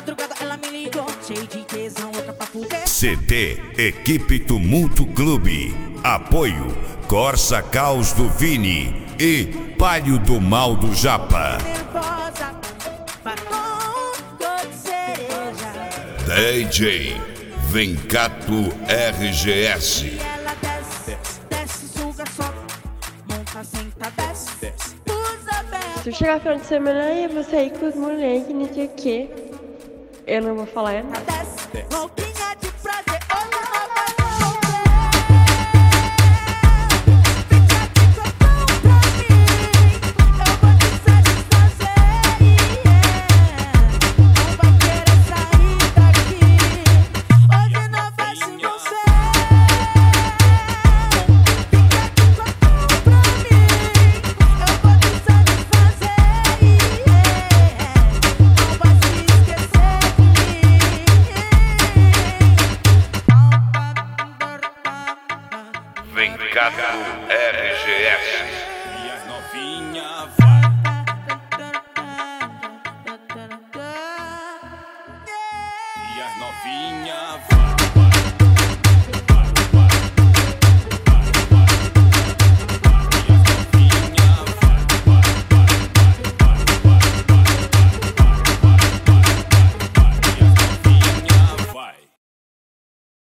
madrugada ela me ligou, cheio de tesão, louca pra fuder. CD Equipe Tumulto Clube. Apoio Corsa Caos do Vini e Palio do Mal do Japa. Nervosa, batom, cor de cereja. DJ Vencato RGS. E ela desce, desce, suga, sobe, monta, senta, desce, usa bem. Se eu chegar final de semana e você aí com os moleques, não sei o que, eu não vou falar nada. Desce, roupinha de prazer.